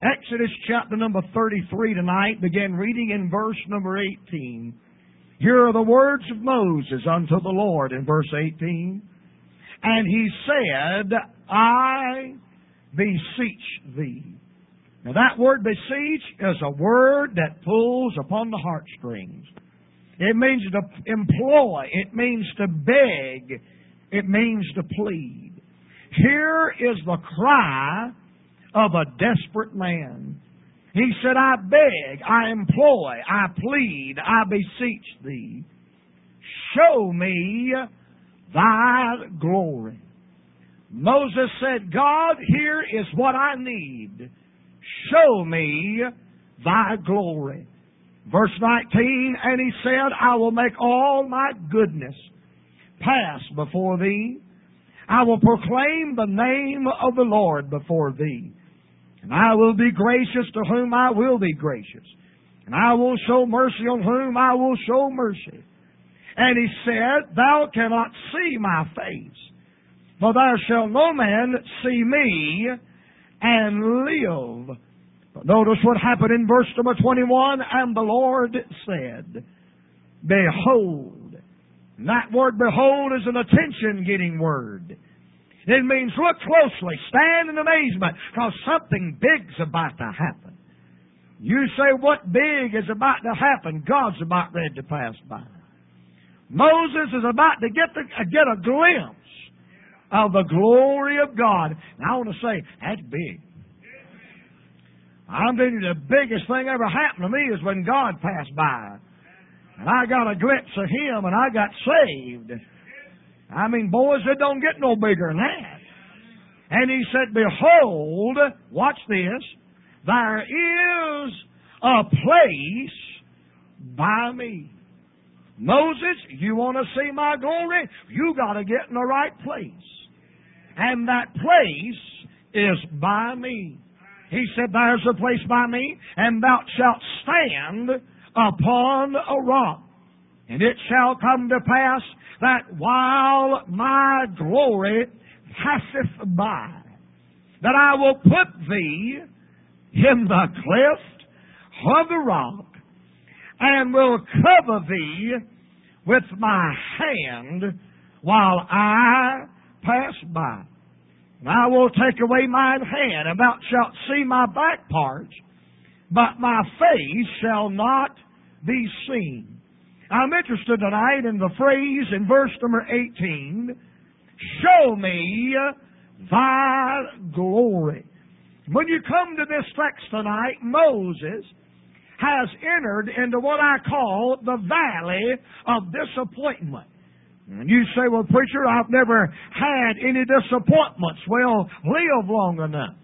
Exodus chapter number 33 tonight, begin reading in verse number 18. Here are the words of Moses unto the Lord in verse 18. And he said, I beseech thee. Now that word beseech is a word that pulls upon the heartstrings. It means to employ. It means to beg. It means to plead. Here is the cry of a desperate man. He said, I beg, I employ, I plead, I beseech thee. Show me thy glory. Moses said, God, here is what I need. Show me thy glory. Verse 19, and he said, I will make all my goodness pass before thee. I will proclaim the name of the Lord before thee. And I will be gracious to whom I will be gracious. And I will show mercy on whom I will show mercy. And he said, Thou cannot see my face, for there shall no man see me and live. But notice what happened in verse number 21. And the Lord said, Behold. And that word behold is an attention-getting word. It means look closely, stand in amazement, because something big's about to happen. You say, what big is about to happen? God's about ready to pass by. Moses is about to get a glimpse of the glory of God. And I want to say, that's big. I'm telling you, the biggest thing ever happened to me is when God passed by. And I got a glimpse of Him and I got saved. I mean, boys, it don't get no bigger than that. And he said, Behold, watch this, there is a place by me. Moses, you want to see my glory? You got to get in the right place. And that place is by me. He said, There's a place by me, and thou shalt stand upon a rock. And it shall come to pass that while my glory passeth by, that I will put thee in the cleft of the rock, and will cover thee with my hand while I pass by. And I will take away mine hand, and thou shalt see my back parts, but my face shall not be seen. I'm interested tonight in the phrase in verse number 18, show me thy glory. When you come to this text tonight, Moses has entered into what I call the valley of disappointment. And you say, well, preacher, I've never had any disappointments. Well, live long enough.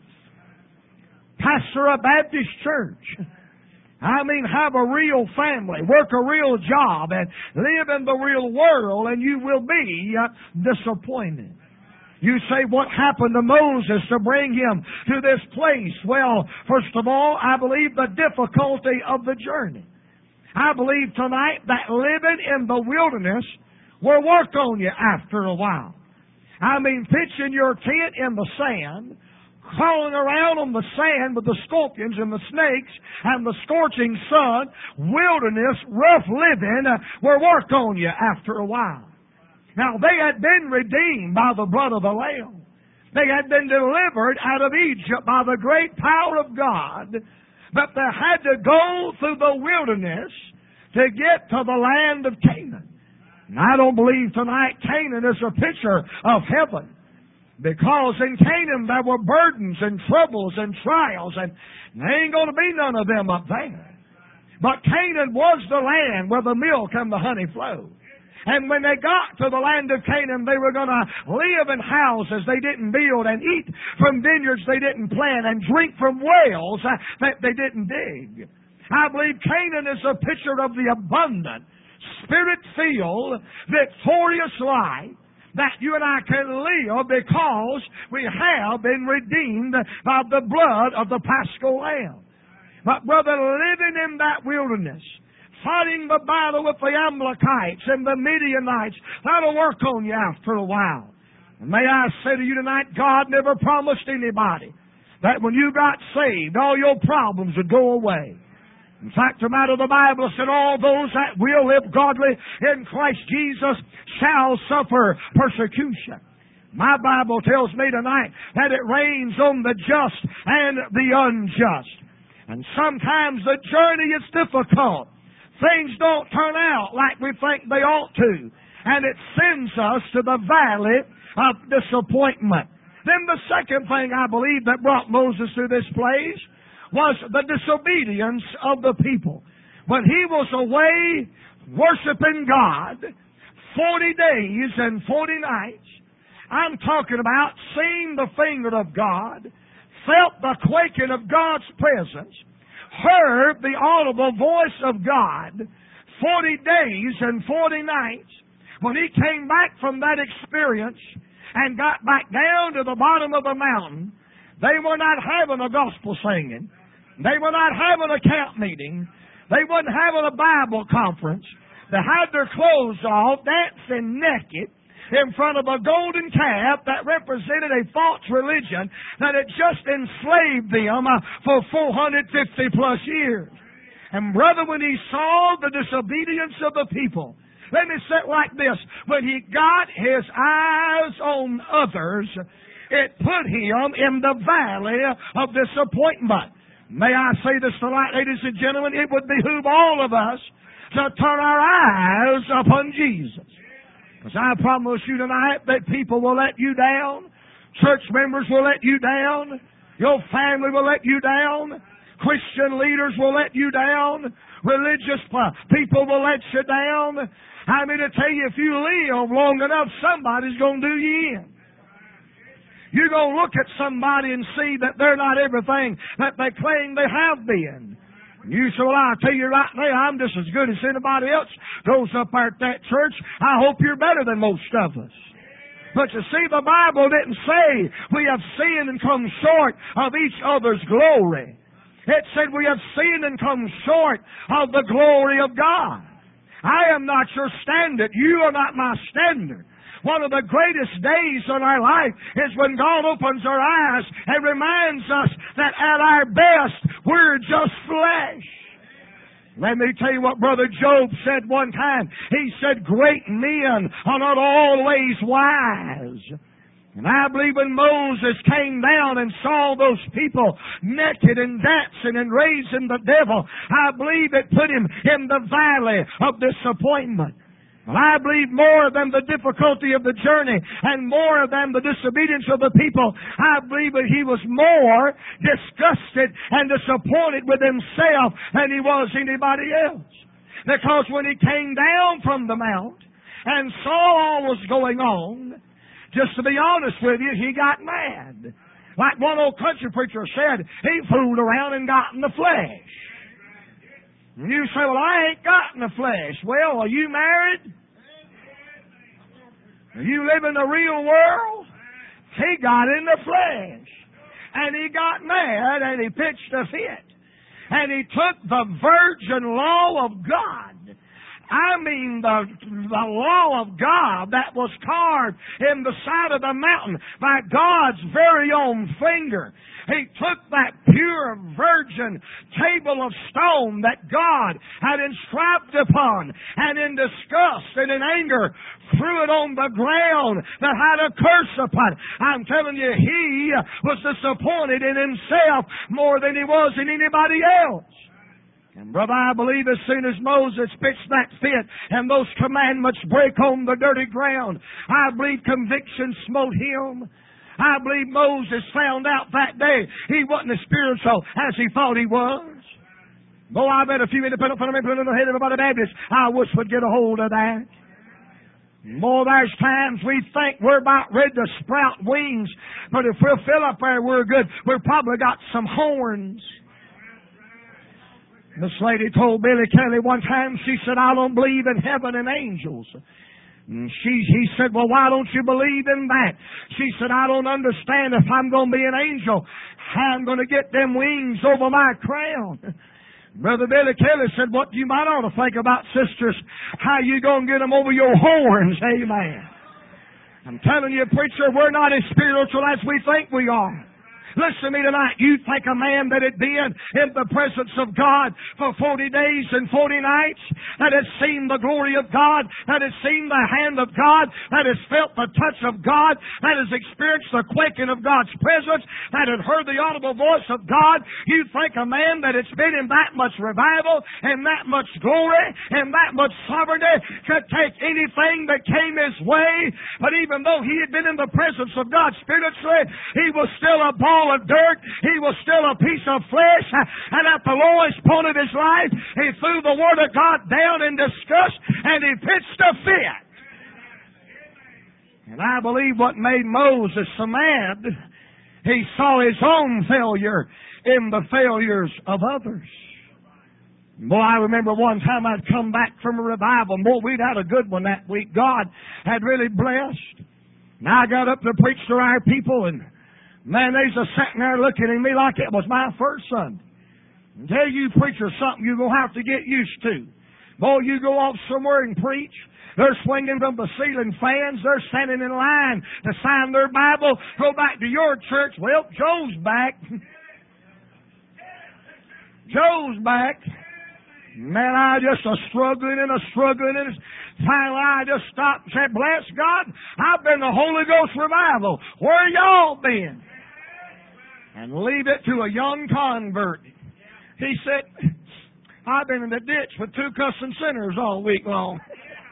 Pastor a Baptist church. I mean, have a real family, work a real job, and live in the real world, and you will be disappointed. You say, what happened to Moses to bring him to this place? Well, first of all, I believe the difficulty of the journey. I believe tonight that living in the wilderness will work on you after a while. I mean, pitching your tent in the sand, crawling around on the sand with the scorpions and the snakes and the scorching sun, wilderness, rough living will work on you after a while. Now, they had been redeemed by the blood of the Lamb. They had been delivered out of Egypt by the great power of God, but they had to go through the wilderness to get to the land of Canaan. And I don't believe tonight Canaan is a picture of heaven. Because in Canaan there were burdens and troubles and trials, and there ain't going to be none of them up there. But Canaan was the land where the milk and the honey flowed. And when they got to the land of Canaan, they were going to live in houses they didn't build, and eat from vineyards they didn't plant, and drink from wells that they didn't dig. I believe Canaan is a picture of the abundant, Spirit-filled, victorious life that you and I can live because we have been redeemed by the blood of the Paschal Lamb. But brother, living in that wilderness, fighting the battle with the Amalekites and the Midianites, that'll work on you after a while. And may I say to you tonight, God never promised anybody that when you got saved, all your problems would go away. In fact, the matter of the Bible said, all those that will live godly in Christ Jesus shall suffer persecution. My Bible tells me tonight that it rains on the just and the unjust. And sometimes the journey is difficult. Things don't turn out like we think they ought to. And it sends us to the valley of disappointment. Then the second thing I believe that brought Moses to this place was the disobedience of the people. When he was away worshiping God 40 days and 40 nights, I'm talking about seeing the finger of God, felt the quaking of God's presence, heard the audible voice of God 40 days and 40 nights. When he came back from that experience and got back down to the bottom of the mountain, they were not having a gospel singing. They were not having a camp meeting. They wasn't having a Bible conference. They had their clothes off, dancing naked in front of a golden calf that represented a false religion that had just enslaved them for 450 plus years. And brother, when he saw the disobedience of the people, let me say it like this, when he got his eyes on others, it put him in the valley of disappointment. May I say this tonight, ladies and gentlemen, it would behoove all of us to turn our eyes upon Jesus. Because I promise you tonight that people will let you down. Church members will let you down. Your family will let you down. Christian leaders will let you down. Religious people will let you down. I mean to tell you, if you live long enough, somebody's going to do you in. You're going to look at somebody and see that they're not everything that they claim they have been. You say, well, I'll tell you right now, I'm just as good as anybody else goes up there at that church. I hope you're better than most of us. But you see, the Bible didn't say we have sinned and come short of each other's glory. It said we have sinned and come short of the glory of God. I am not your standard. You are not my standard. One of the greatest days in our life is when God opens our eyes and reminds us that at our best, we're just flesh. Let me tell you what Brother Job said one time. He said, great men are not always wise. And I believe when Moses came down and saw those people naked and dancing and raising the devil, I believe it put him in the valley of disappointment. And I believe more than the difficulty of the journey and more than the disobedience of the people, I believe that he was more disgusted and disappointed with himself than he was anybody else. Because when he came down from the mount and saw all was going on, just to be honest with you, he got mad. Like one old country preacher said, he fooled around and got in the flesh. And you say, well, I ain't got in the flesh. Well, are you married? Are you live in the real world? He got in the flesh. And he got mad and he pitched a fit. And he took the virgin law of God. I mean the law of God that was carved in the side of the mountain by God's very own finger. He took that pure virgin table of stone that God had inscribed upon and in disgust and in anger threw it on the ground that had a curse upon it. I'm telling you, he was disappointed in himself more than he was in anybody else. And brother, I believe as soon as Moses pitched that fit and those commandments break on the dirty ground, I believe conviction smote him. I believe Moses found out that day he wasn't as spiritual as he thought he was. Boy, I bet if you independent fundamental head of everybody Baptist, I wish would get a hold of that. Boy, there's times we think we're about ready to sprout wings, but if we'll fill up there, we're good. We've probably got some horns. This lady told Billy Kelly one time, she said, I don't believe in heaven and angels. And he said, well, why don't you believe in that? She said, I don't understand if I'm going to be an angel, how I'm going to get them wings over my crown. Brother Billy Kelly said, what you might ought to think about, sisters, how you going to get them over your horns, amen. I'm telling you, preacher, we're not as spiritual as we think we are. Listen to me tonight. You think a man that had been in the presence of God for 40 days and 40 nights, that has seen the glory of God, that has seen the hand of God, that has felt the touch of God, that has experienced the quaking of God's presence, that had heard the audible voice of God, you think a man that has been in that much revival and that much glory and that much sovereignty could take anything that came his way? But even though he had been in the presence of God spiritually, he was still a ball of dirt. He was still a piece of flesh. And at the lowest point of his life, he threw the Word of God down in disgust and he pitched a fit. And I believe what made Moses so mad, he saw his own failure in the failures of others. Boy, I remember one time I'd come back from a revival. Boy, we'd had a good one that week. God had really blessed. And I got up to preach to our people, and man, they's a sitting there looking at me like it was my first Sunday. And tell you preachers something you're going to have to get used to. Boy, you go off somewhere and preach. They're swinging from the ceiling fans. They're standing in line to sign their Bible. Go back to your church. Well, Joe's back. Joe's back. Man, I just struggling. Finally, I just stopped and said, bless God, I've been to Holy Ghost revival. Where y'all been? And leave it to a young convert. He said, I've been in the ditch with 2 cussing sinners all week long.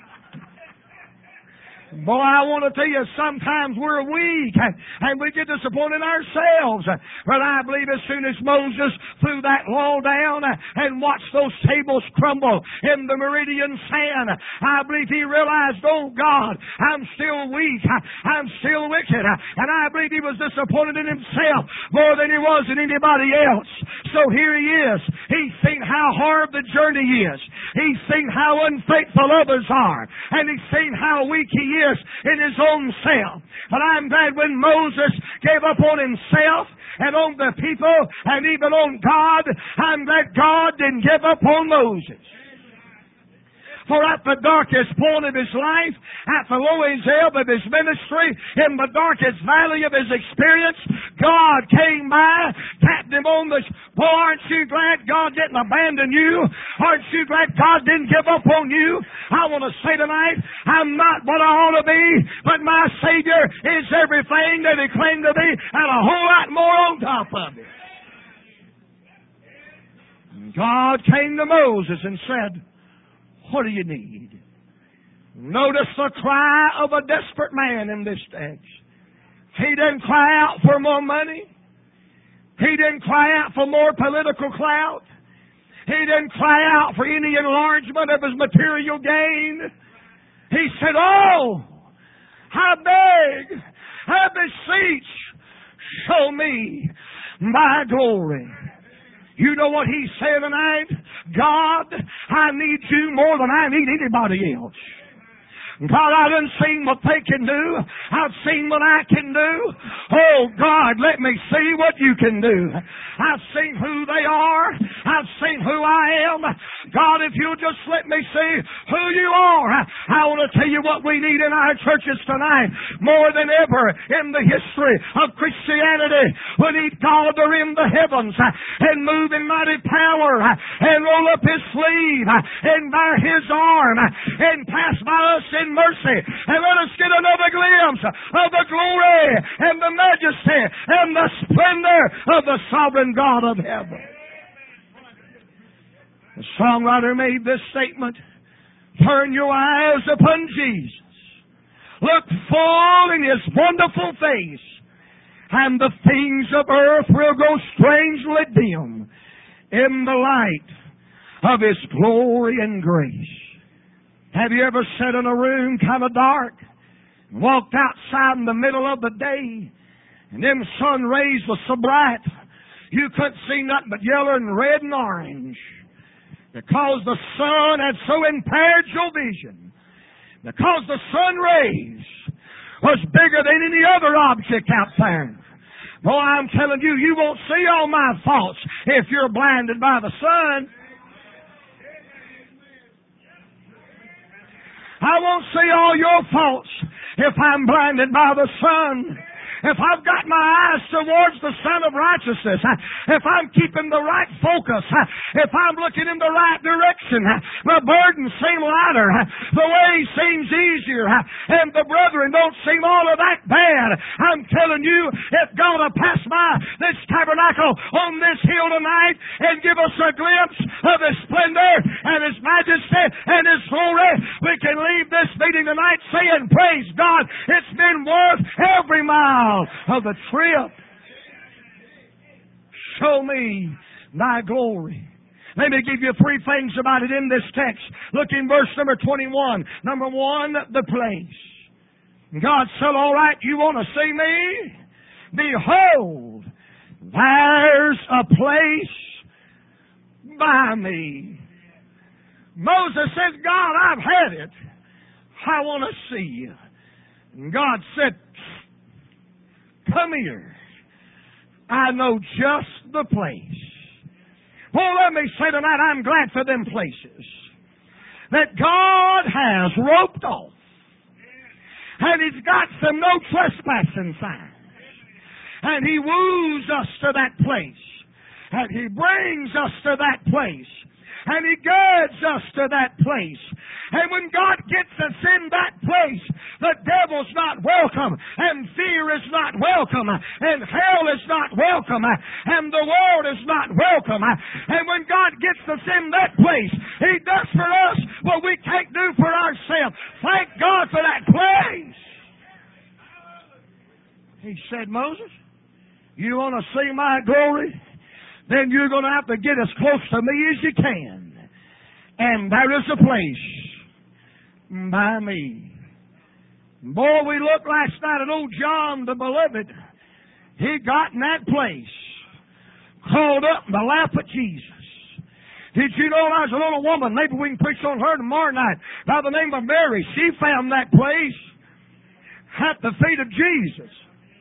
Boy, I want to tell you, sometimes we're weak and we get disappointed in ourselves. But I believe as soon as Moses threw that wall down and watched those tables crumble in the meridian sand, I believe he realized, oh God, I'm still weak. I'm still wicked. And I believe he was disappointed in himself more than he was in anybody else. So here he is. He's seen how hard the journey is. He's seen how unfaithful others are. And he's seen how weak he is in his own self. But I'm glad when Moses gave up on himself and on the people and even on God, I'm glad God didn't give up on Moses. For at the darkest point of his life, at the lowest ebb of his ministry, in the darkest valley of his experience, God came by, tapped him on the... Boy, aren't you glad God didn't abandon you? Aren't you glad God didn't give up on you? I want to say tonight, I'm not what I ought to be, but my Savior is everything that He claimed to be, and a whole lot more on top of it. God came to Moses and said, what do you need? Notice the cry of a desperate man in this text. He didn't cry out for more money. He didn't cry out for more political clout. He didn't cry out for any enlargement of his material gain. He said, oh, I beg, I beseech, show me my glory. You know what he's saying tonight? God, I need you more than I need anybody else. God, I done seen what they can do. I've seen what I can do. Oh, God, let me see what you can do. I've seen who they are. I've seen who I am. God, if you'll just let me see who you are. I want to tell you what we need in our churches tonight. More than ever in the history of Christianity, we need God to rend the heavens and move in mighty power and roll up His sleeve and bare His arm and pass by us in mercy, and let us get another glimpse of the glory and the majesty and the splendor of the sovereign God of heaven. The songwriter made this statement, turn your eyes upon Jesus, look full in His wonderful face, and the things of earth will grow strangely dim in the light of His glory and grace. Have you ever sat in a room kind of dark, walked outside in the middle of the day, and them sun rays were so bright, you couldn't see nothing but yellow and red and orange, because the sun had so impaired your vision, because the sun rays was bigger than any other object out there. Boy, I'm telling you, you won't see all my faults if you're blinded by the sun. I won't see all your faults if I'm blinded by the sun. if I've got my eyes towards the Son of Righteousness, if I'm keeping the right focus, if I'm looking in the right direction, my burdens seem lighter, the way seems easier, and the brethren don't seem all of that bad. I'm telling you, if God will pass by this tabernacle on this hill tonight and give us a glimpse of His splendor and His majesty and His glory, we can leave this meeting tonight saying, praise God, it's been worth every mile of the trip. Show me thy glory. Let me give you three things about it in this text. Look in verse number 21. Number one, the place. God said, all right, you want to see me? Behold, there's a place by me. Moses said, God, I've had it. I want to see you. And God said, come here. I know just the place. Well, let me say tonight, I'm glad for them places that God has roped off. And He's got some no trespassing signs. And He woos us to that place. And He brings us to that place. And He guides us to that place. And when God gets us in that place, the devil's not welcome, and fear is not welcome, and hell is not welcome, and the world is not welcome. And when God gets us in that place, He does for us what we can't do for ourselves. Thank God for that place. He said, Moses, you want to see my glory? Then you're going to have to get as close to me as you can. And there is a place by me. Boy, we looked last night at old John the Beloved. He got in that place, crawled up in the lap of Jesus. Did you know there's a little woman, maybe we can preach on her tomorrow night, by the name of Mary. She found that place at the feet of Jesus.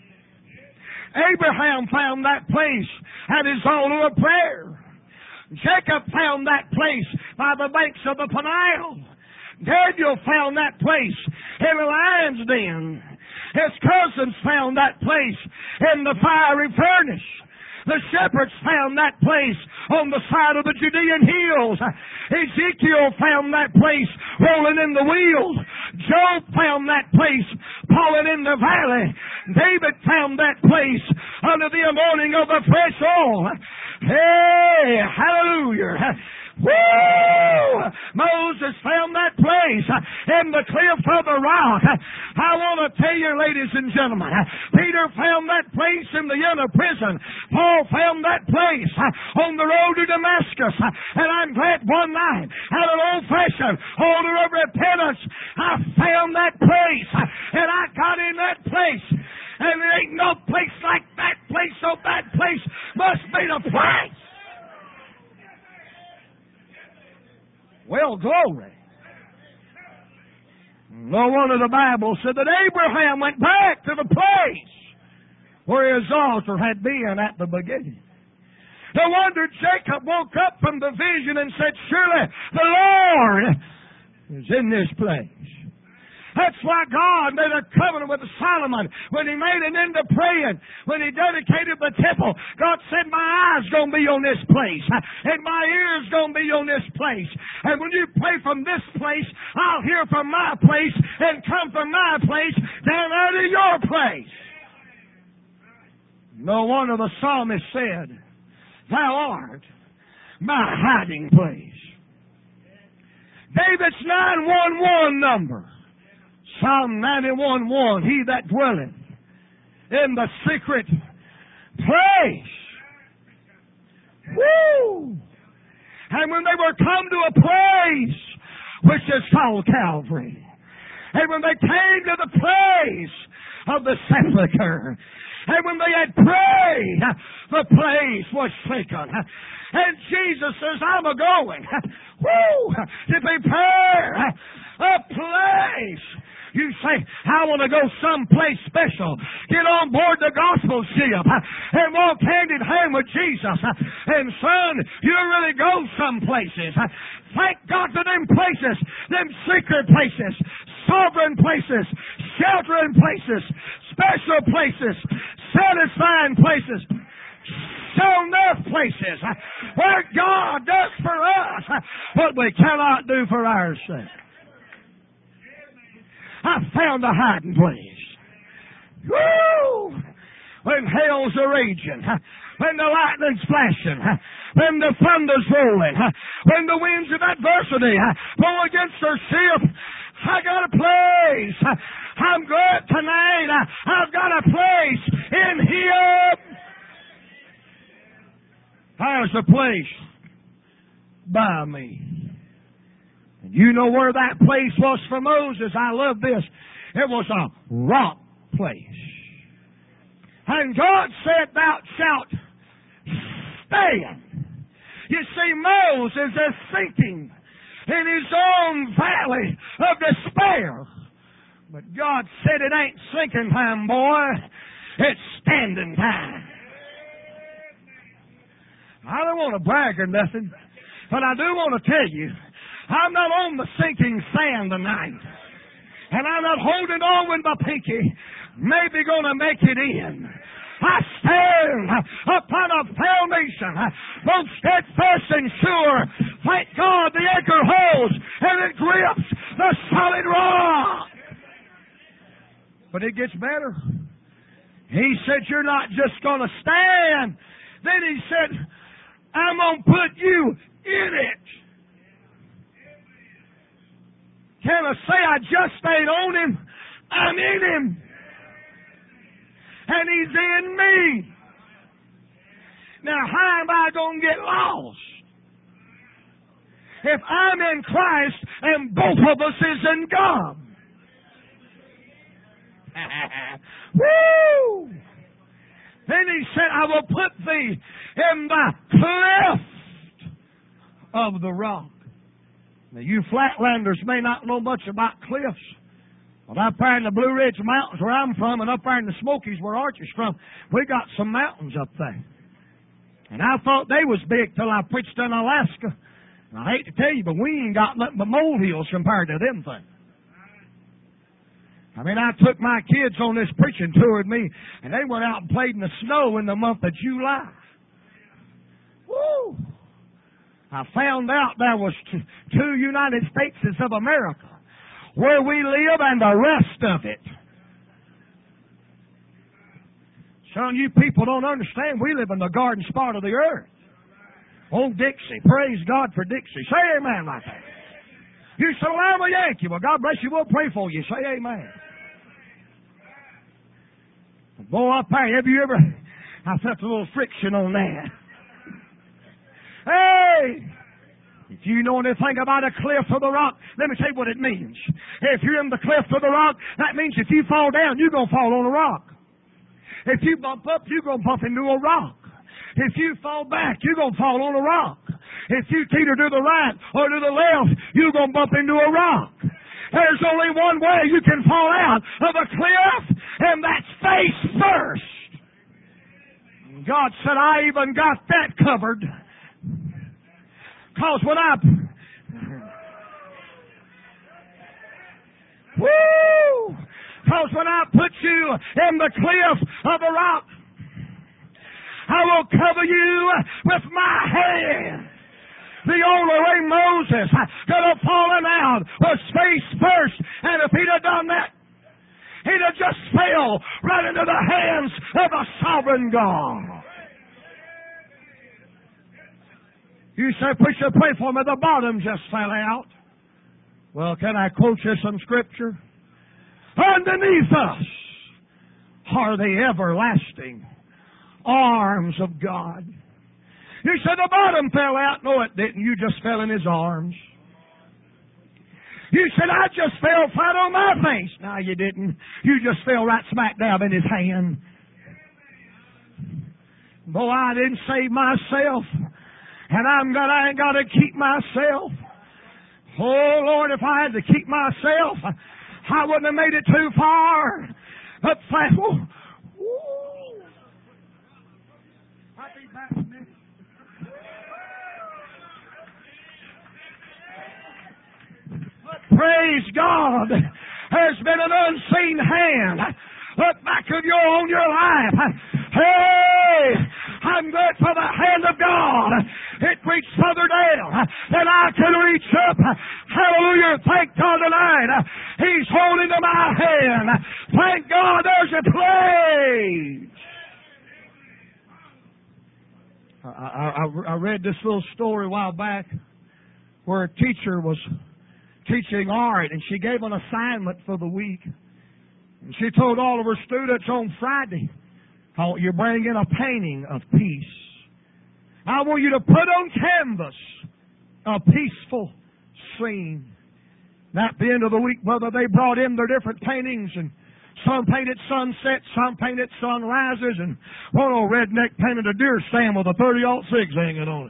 Abraham found that place at his altar of prayer. Jacob found that place by the banks of the Peniel. Daniel found that place in the lion's den. His cousins found that place in the fiery furnace. The shepherds found that place on the side of the Judean hills. Ezekiel found that place rolling in the wheel. Job found that place falling in the valley. David found that place under the anointing of the fresh oil. Hey, hallelujah. Woo! Moses found that place in the cliff of the rock. I want to tell you, ladies and gentlemen, Peter found that place in the inner prison. Paul found that place on the road to Damascus. And I'm glad one night at an old-fashioned altar of repentance, I found that place. And I got in that place. And there ain't no place like that place, so that place must be the place. Well, glory. No wonder the Bible said that Abraham went back to the place where his altar had been at the beginning. No wonder Jacob woke up from the vision and said, surely the Lord is in this place. That's why God made a covenant with Solomon when he made an end of praying, when he dedicated the temple. God said, my eyes going to be on this place, and my ears going to be on this place. And when you pray from this place, I'll hear from my place and come from my place down out of your place. No wonder the psalmist said, thou art my hiding place. David's 911 number. Psalm 91:1, he that dwelleth in the secret place. Woo! And when they were come to a place which is called Calvary, and when they came to the place of the sepulchre, and when they had prayed, the place was shaken. And Jesus says, I'm a-going, to prepare a place. You say, I want to go someplace special. Get on board the gospel ship and walk hand in hand with Jesus. And son, you'll really go some places. Thank God for them places, them secret places, sovereign places, sheltering places, special places, satisfying places, shown enough places where God does for us what we cannot do for ourselves. I found a hiding place. Woo! When hell's a raging, when the lightning's flashing, when the thunder's rolling, when the winds of adversity blow against our ship, I got a place. I'm glad tonight. I've got a place in Him. There's a place by me. And you know where that place was for Moses? I love this. It was a rock place. And God said, thou shalt stand. You see, Moses is sinking in his own valley of despair. But God said, it ain't sinking time, boy. It's standing time. I don't want to brag or nothing, but I do want to tell you, I'm not on the sinking sand tonight. And I'm not holding on with my pinky, maybe going to make it in. I stand upon a foundation, both steadfast and sure. Thank God the anchor holds and it grips the solid rock. But it gets better. He said, you're not just going to stand. Then he said, I'm going to put you in it. Can I say I just ain't on Him? I'm in Him. And He's in me. Now, how am I going to get lost? If I'm in Christ and both of us is in God. Woo! Then He said, I will put thee in the cleft of the rock. Now, you flatlanders may not know much about cliffs. But up there in the Blue Ridge Mountains where I'm from, and up there in the Smokies where Archer's from, we got some mountains up there. And I thought they was big till I preached in Alaska. And I hate to tell you, but we ain't got nothing but molehills compared to them things. I mean, I took my kids on this preaching tour with me, and they went out and played in the snow in the month of July. Woo! I found out there was two United States of America where we live and the rest of it. Son, you people don't understand. We live in the garden spot of the earth. Oh, Dixie. Praise God for Dixie. Say amen like that. You say, well, I'm a Yankee. Well, God bless you. We'll pray for you. Say amen. Boy, up there, have you ever... I felt a little friction on that. Hey! If you know anything about a cliff of the rock, let me tell you what it means. If you're in the cliff of the rock, that means if you fall down, you're going to fall on a rock. If you bump up, you're going to bump into a rock. If you fall back, you're going to fall on a rock. If you teeter to the right or to the left, you're going to bump into a rock. There's only one way you can fall out of a cliff, and that's face first. God said, I even got that covered. Because when I... Woo! Because when I put you in the cliff of a rock, I will cover you with my hand. The only way Moses could have fallen out was face first. And if he'd have done that, he'd have just fell right into the hands of a sovereign God. You say, preacher, pray for me. The bottom just fell out. Well, can I quote you some scripture? Underneath us are the everlasting arms of God. You said the bottom fell out. No, it didn't. You just fell in His arms. You said, I just fell flat on my face. No, you didn't. You just fell right smack dab in His hand. Boy, I didn't save myself. And I ain't got to keep myself. Oh, Lord, if I had to keep myself, I wouldn't have made it too far. But I'll be back in a minute. Praise God. There's been an unseen hand Look back on your life. Hey, I'm good for the hand of God. It reached further down than I can reach up. Hallelujah. Thank God tonight. He's holding to my hand. Thank God there's a place. I read this little story a while back where a teacher was teaching art and she gave an assignment for the week. And she told all of her students on Friday, I want you to bring in a painting of peace. I want you to put on canvas a peaceful scene. And at the end of the week, brother, they brought in their different paintings, and some painted sunsets, some painted sunrises, and one old redneck painted a deer stand with a 30-06 hanging on it.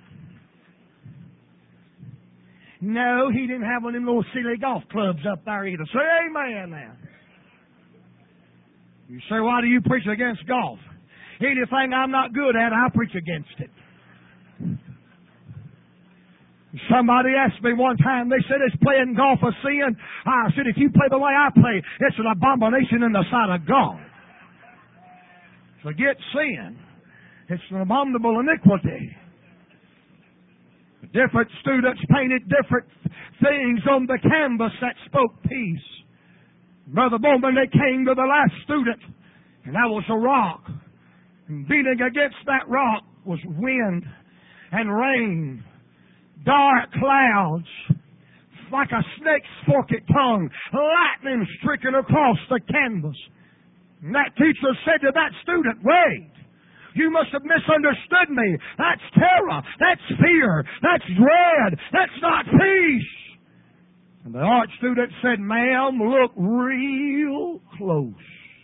No, he didn't have one of them little silly golf clubs up there either. Say amen now. You say, why do you preach against golf? Anything I'm not good at, I preach against it. Somebody asked me one time, they said, is playing golf a sin? I said, if you play the way I play, it's an abomination in the sight of God. Forget sin. It's an abominable iniquity. Different students painted different things on the canvas that spoke peace. Brother Bowman, they came to the last student, and that was a rock. And beating against that rock was wind and rain, dark clouds, like a snake's forked tongue, lightning stricken across the canvas. And that teacher said to that student, wait, you must have misunderstood me. That's terror. That's fear. That's dread. That's not peace. And the art student said, ma'am, look real close.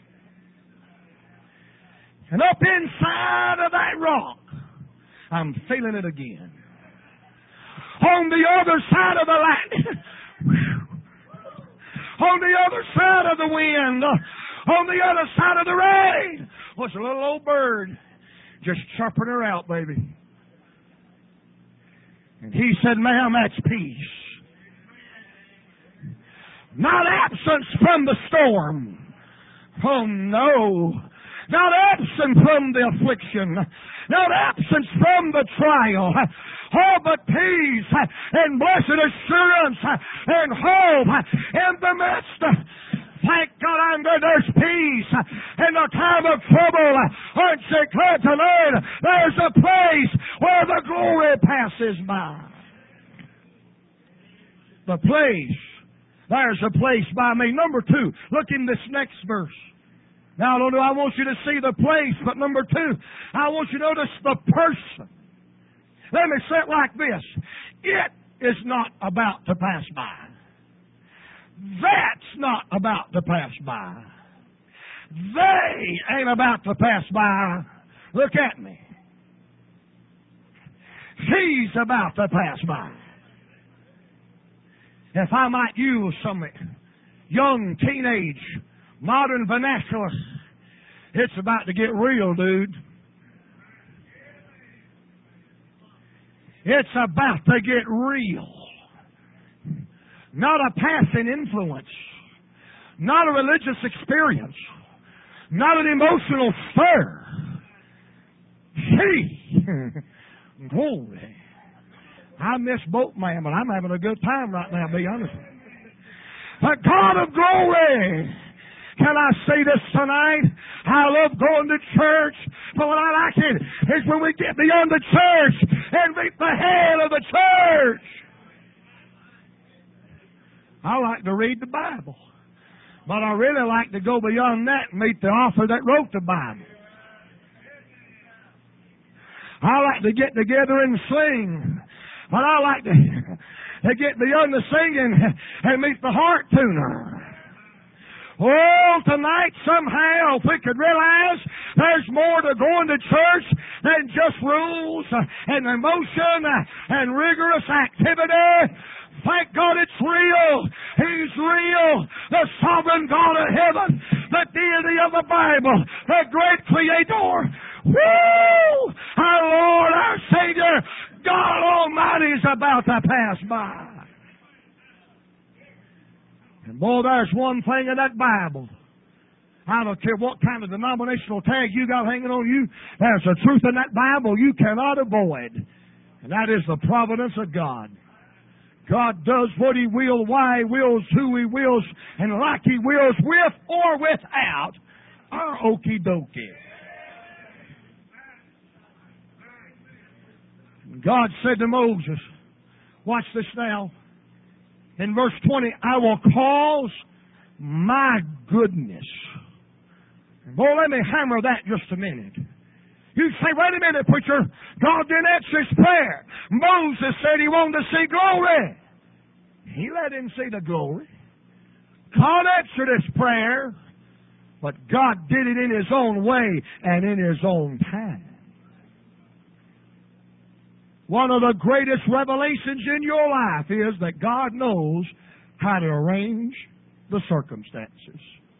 And up inside of that rock, I'm feeling it again. On the other side of the lightning, on the other side of the wind, on the other side of the rain, was a little old bird just chirping her out, baby. And he said, ma'am, that's peace. Not absence from the storm. Oh, no. Not absent from the affliction. Not absence from the trial. Oh, but peace and blessed assurance and hope in the midst. Thank God I'm good. There's peace in the time of trouble. Aren't you glad to learn there's a place where the glory passes by? The place. There's a place by me. Number 2, look in this next verse. Now, I want you to see the place, but number 2, I want you to notice the person. Let me say it like this. It is not about to pass by. That's not about to pass by. They ain't about to pass by. Look at me. He's about to pass by. If I might use some young teenage modern vernacular, it's about to get real, dude. It's about to get real. Not a passing influence. Not a religious experience. Not an emotional stir. Gee, glory. I miss both, man, but I'm having a good time right now, to be honest. The God of glory. Can I say this tonight? I love going to church, but what I like it is when we get beyond the church and meet the head of the church. I like to read the Bible, but I really like to go beyond that and meet the author that wrote the Bible. I like to get together and sing, but I like to get beyond the singing and meet the heart tuner. Oh, tonight somehow if we could realize there's more to going to church than just rules and emotion and rigorous activity. Thank God it's real. He's real. The sovereign God of heaven, the deity of the Bible, the great creator. Woo! Our Lord, our Savior, God Almighty is about to pass by. And boy, there's one thing in that Bible I don't care what kind of denominational tag you got hanging on you. There's a truth in that Bible you cannot avoid. And that is the providence of God. God does what He will, why He wills, who He wills, and like He wills, with or without our okie dokie. God said to Moses, watch this now, in verse 20, I will cause my goodness. Boy, let me hammer that just a minute. You say, wait a minute, preacher. God didn't answer his prayer. Moses said he wanted to see glory. He let him see the glory. God answered his prayer, but God did it in His own way and in His own time. One of the greatest revelations in your life is that God knows how to arrange the circumstances.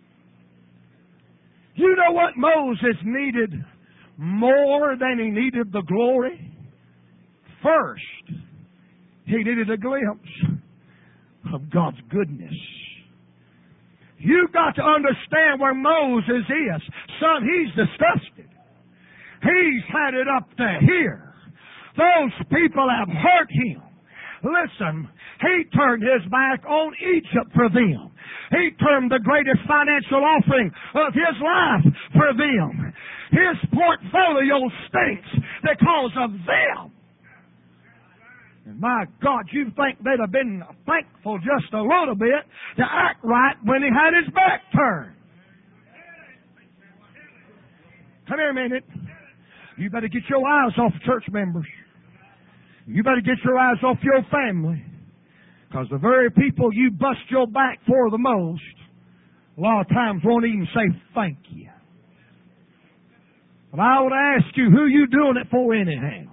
You know what Moses needed more than he needed the glory? First, he needed a glimpse of God's goodness. You've got to understand where Moses is. Son, he's disgusted. He's had it up to here. Those people have hurt him. Listen, he turned his back on Egypt for them. He turned the greatest financial offering of his life for them. His portfolio stinks because of them. And my God, you'd think they'd have been thankful just a little bit to act right when he had his back turned. Come here a minute. You better get your eyes off church members. You better get your eyes off your family. Because the very people you bust your back for the most, a lot of times won't even say thank you. But I would ask you, who you doing it for anyhow?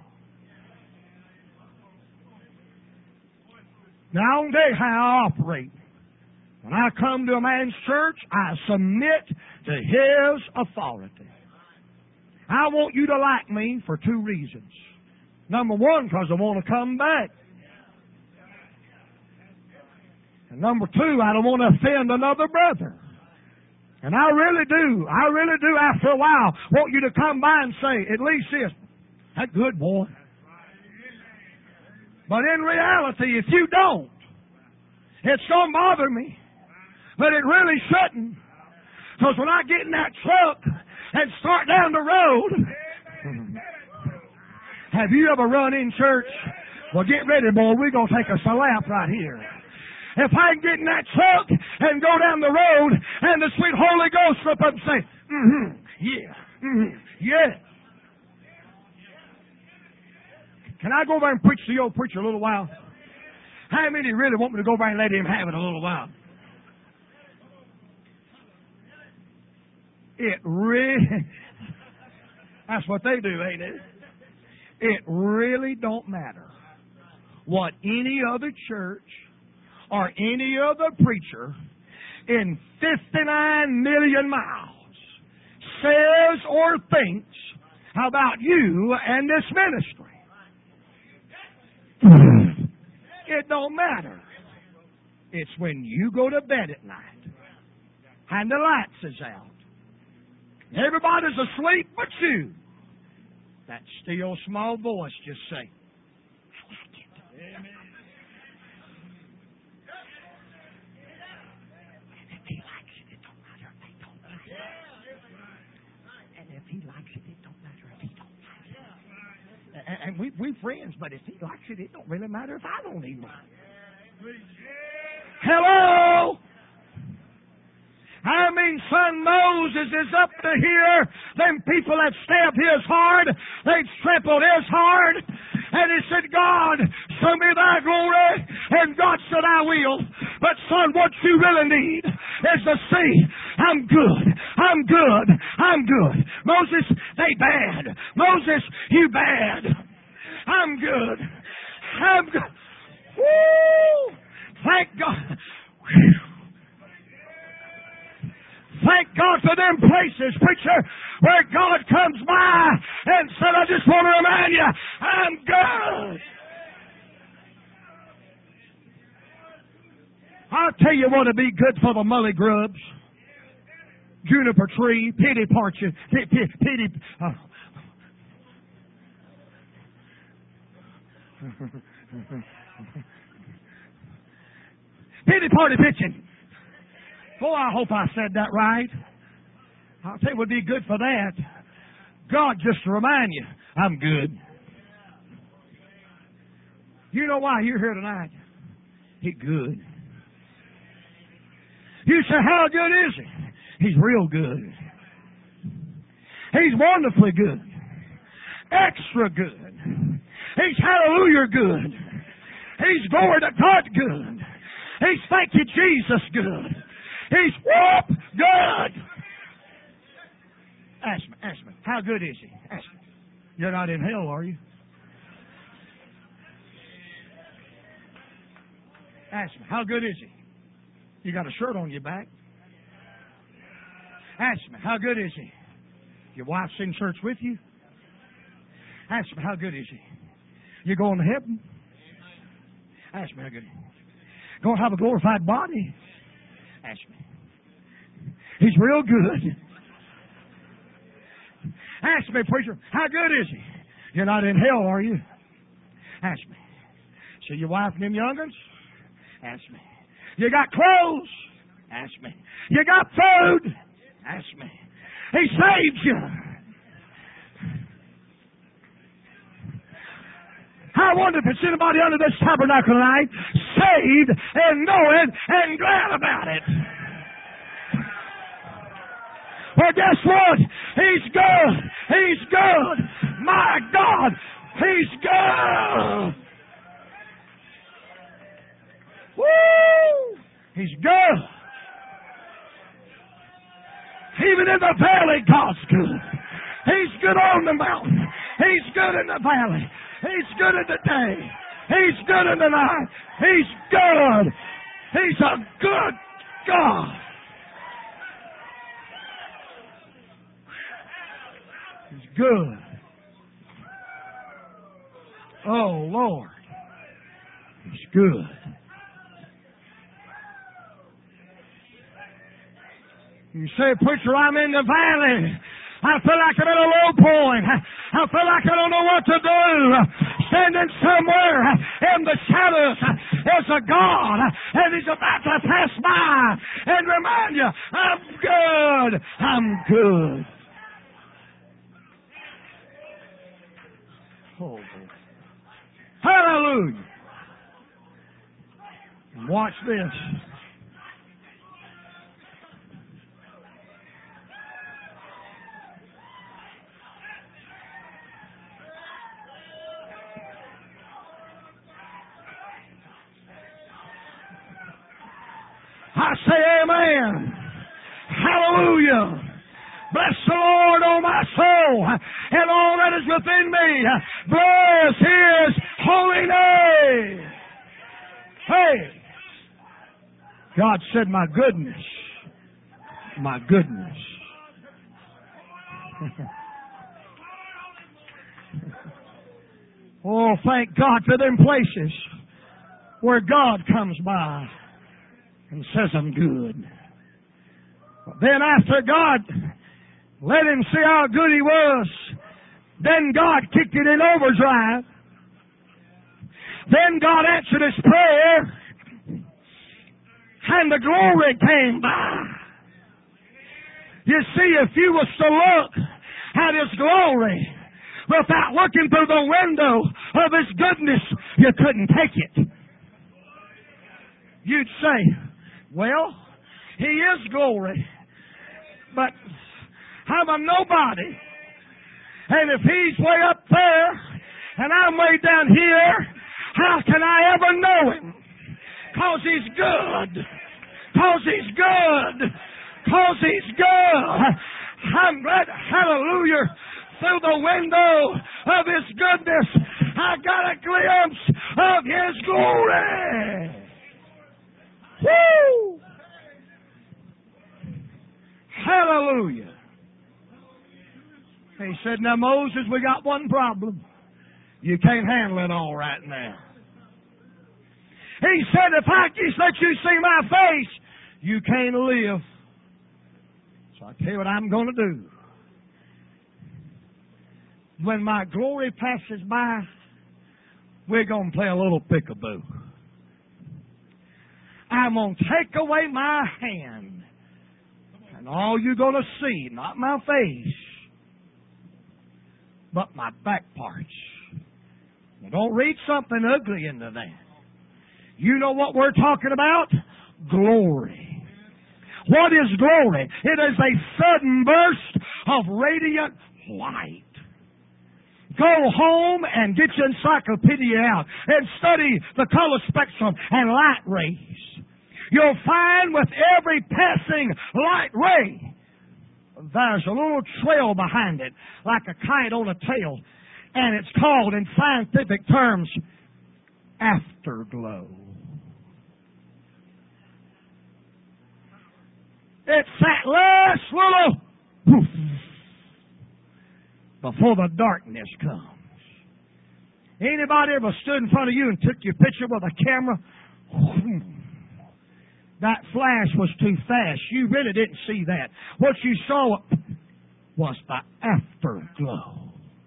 Now, I don't tell you how I operate. When I come to a man's church, I submit to his authority. I want you to like me for two reasons. Number one, because I want to come back. And number two, I don't want to offend another brother. And I really do, after a while, want you to come by and say, at least this, that's good, boy. But in reality, if you don't, it's going to bother me. But it really shouldn't. Because when I get in that truck and start down the road, have you ever run in church? Well, get ready, boy. We're going to take a slap right here. If I can get in that truck and go down the road and the sweet Holy Ghost slip up and say, yeah. Can I go over and preach to your preacher a little while? How many really want me to go over and let him have it a little while? It really, that's what they do, ain't it? It really don't matter what any other church or any other preacher in 59 million miles says or thinks about you and this ministry. It don't matter. It's when you go to bed at night and the lights is out. Everybody's asleep but you. That still small voice just say, I like it. Amen. And if he likes it, it don't matter if they don't like it. And if he likes it, it don't matter if he don't like it. And we're friends, but if he likes it, it don't really matter if I don't even like it. Hello? I mean, son, Moses is up to here. Them people that stabbed his heart, they trampled his heart. And he said, God, show me thy glory. And God said, I will. But son, what you really need is to see, I'm good. I'm good. I'm good. Moses, they bad. Moses, you bad. I'm good. I'm good. Woo! Thank God. Whew. Thank God for them places, preacher, where God comes by and said, I just want to remind you, I'm good. I'll tell you what would be good for the mully grubs. juniper tree, pity party, pity party pitching. Boy, I hope I said that right. I'll tell you what would be good for that. God just to remind you, I'm good. You know why you're here tonight? He's good. You say, how good is He? He's real good. He's wonderfully good. Extra good. He's hallelujah good. He's glory to God good. He's thank you Jesus good. He's whoop good. Ask me, how good is He? Ask me. You're not in hell, are you? Ask me, how good is He? You got a shirt on your back. Ask me, how good is He? Your wife's in church with you. Ask me, how good is He? You going to heaven? Ask me, how good is He? Going to have a glorified body? Ask me. He's real good. Ask me, preacher, how good is He? You're not in hell, are you? Ask me. See your wife and them young'uns? Ask me. You got clothes? Ask me. You got food? Ask me. He saved you. I wonder if there's anybody under this tabernacle tonight saved and knowing and glad about it. Well, guess what? He's good. He's good. My God, He's good. Woo! He's good. Even in the valley, God's good. He's good on the mountain. He's good in the valley. He's good in the day. He's good in the night. He's good. He's a good God. He's good. Oh, Lord. He's good. You say, preacher, I'm in the valley. I feel like I'm at a low point. I feel like I don't know what to do. Standing somewhere in the shadows is a God, and He's about to pass by and remind you, I'm good. I'm good. Oh, boy. Hallelujah. And watch this. I say amen. Hallelujah. Bless the Lord, O my soul, and all that is within me. Bless His holy name. Hey. God said, my goodness. My goodness. Oh, thank God for them places where God comes by and says, I'm good. Then after God let him see how good he was, then God kicked it in overdrive. Then God answered his prayer, and the glory came by. You see, if you was to look at His glory without looking through the window of His goodness, you couldn't take it. You'd say, well, He is glory, but I'm a nobody. And if He's way up there and I'm way down here, how can I ever know Him? 'Cause He's good. 'Cause He's good. 'Cause He's good. I'm glad, hallelujah, through the window of His goodness, I got a glimpse of His glory. Woo! Hallelujah. He said, now Moses, we got one problem. You can't handle it all right now. He said, if I just let you see my face, you can't live. So I tell you what I'm going to do. When my glory passes by, we're going to play a little peekaboo. I'm going to take away my hand. And all you're going to see, not my face, but my back parts. Now don't read something ugly into that. You know what we're talking about? Glory. What is glory? It is a sudden burst of radiant light. Go home and get your encyclopedia out and study the color spectrum and light rays. You'll find with every passing light ray, there's a little trail behind it, like a kite on a tail, and it's called, in scientific terms, afterglow. It's that last little poof before the darkness comes. Anybody ever stood in front of you and took your picture with a camera? That flash was too fast. You really didn't see that. What you saw was the afterglow.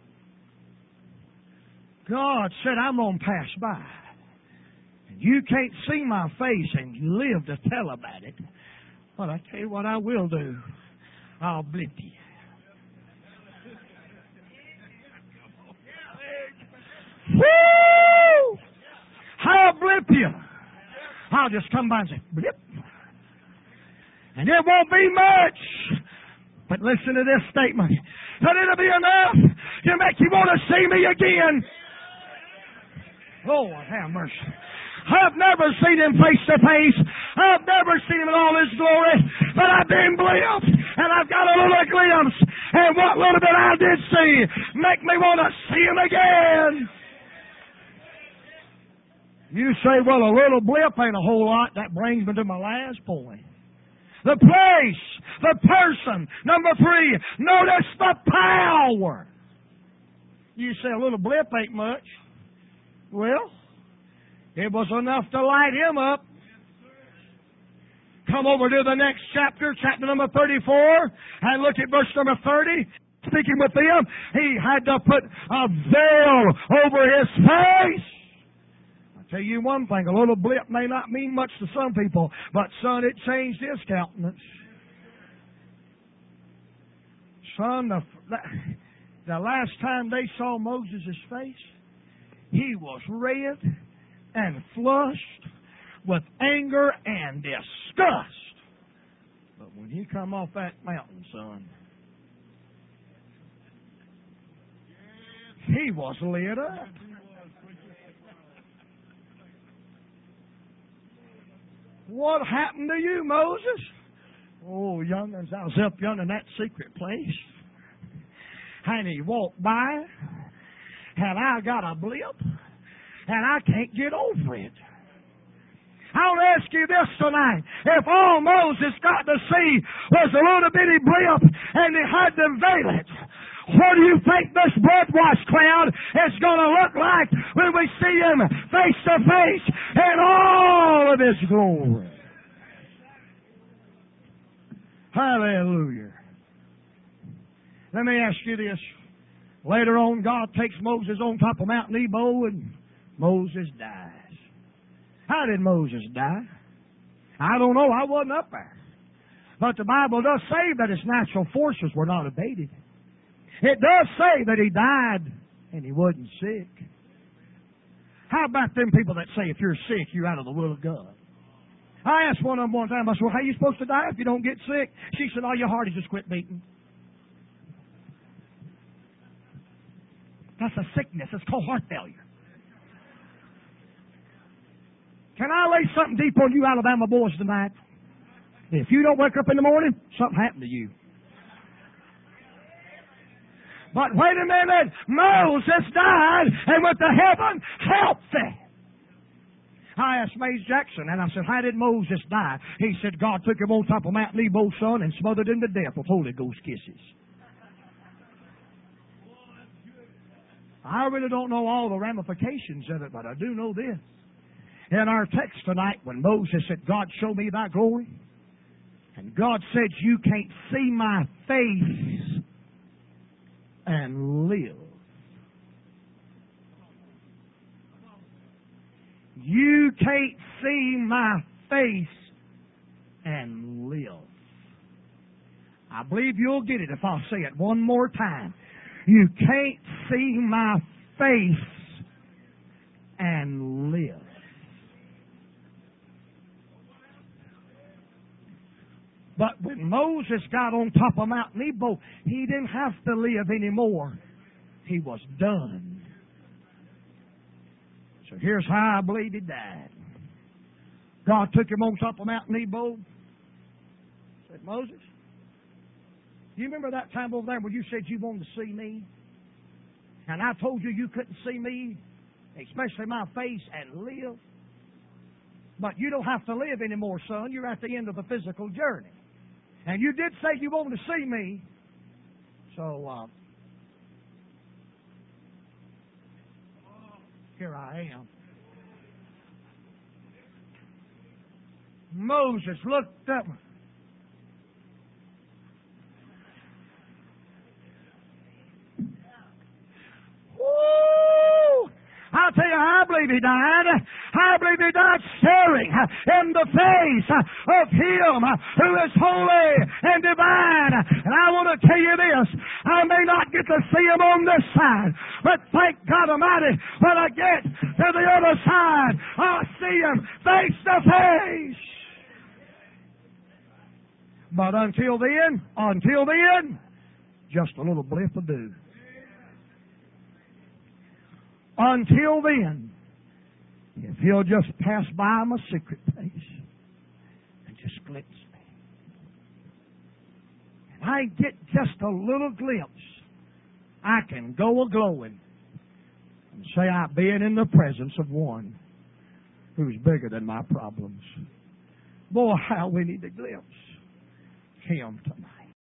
God said, I'm going to pass by. And you can't see my face and you live to tell about it. But I tell you what I will do. I'll blip you. Woo! I'll blip you. I'll just come by and say, blip. And it won't be much. But listen to this statement. But it'll be enough to make you want to see me again. Lord have mercy. I've never seen him face to face. I've never seen him in all his glory. But I've been glimpsed, and I've got a little glimpse. And what little bit I did see make me want to see him again. You say, well, a little blip ain't a whole lot. That brings me to my last point. The place, the person. Number 3, notice the power. You say a little blip ain't much. Well, it was enough to light him up. Come over to the next chapter, chapter number 34, and look at verse number 30. Speaking with them, he had to put a veil over his face. Tell you one thing, a little blip may not mean much to some people, but son, it changed his countenance. Son, the last time they saw Moses' face, he was red and flushed with anger and disgust. But when he come off that mountain, son, he was lit up. What happened to you, Moses? Oh, young'uns, I was up yonder in that secret place. And he walked by, and I got a blip, and I can't get over it. I'll ask you this tonight. If all Moses got to see was a little bitty blip, and he had to veil it, what do you think this blood-washed crowd is going to look like when we see him face to face in all of his glory? Hallelujah. Let me ask you this. Later on, God takes Moses on top of Mount Nebo, and Moses dies. How did Moses die? I don't know. I wasn't up there. But the Bible does say that his natural forces were not abated. It does say that he died and he wasn't sick. How about them people that say if you're sick, you're out of the will of God? I asked one of them one time, I said, well, how are you supposed to die if you don't get sick? She said, all your heart is just quit beating. That's a sickness. It's called heart failure. Can I lay something deep on you Alabama boys tonight? If you don't wake up in the morning, something happened to you. But wait a minute, Moses died and went to heaven healthy. I asked Mays Jackson, and I said, how did Moses die? He said, God took him on top of Mount Nebo, son, and smothered him to death with Holy Ghost kisses. I really don't know all the ramifications of it, but I do know this. In our text tonight, when Moses said, God, show me thy glory, And God said, you can't see my face and live. You can't see my face and live. I believe you'll get it if I'll say it one more time. You can't see my face and live. But when Moses got on top of Mount Nebo, he didn't have to live anymore. He was done. So here's how I believe he died. God took him on top of Mount Nebo. Said, Moses, you remember that time over there when you said you wanted to see me? And I told you you couldn't see me, especially my face, and live? But you don't have to live anymore, son. You're at the end of the physical journey. And you did say you wanted to see me. So, here I am. Moses looked up. Woo! I'll tell you, I believe he died. I believe he died staring in the face of him who is holy and divine. And I want to tell you this, I may not get to see him on this side, but thank God Almighty, when I get to the other side, I'll see him face to face. But until then, just a little blip of dew. Until then, if he'll just pass by my secret place and just glimpse me, and I get just a little glimpse, I can go a-glowing and say I've been in the presence of one who's bigger than my problems. Boy, how we need to glimpse him tonight.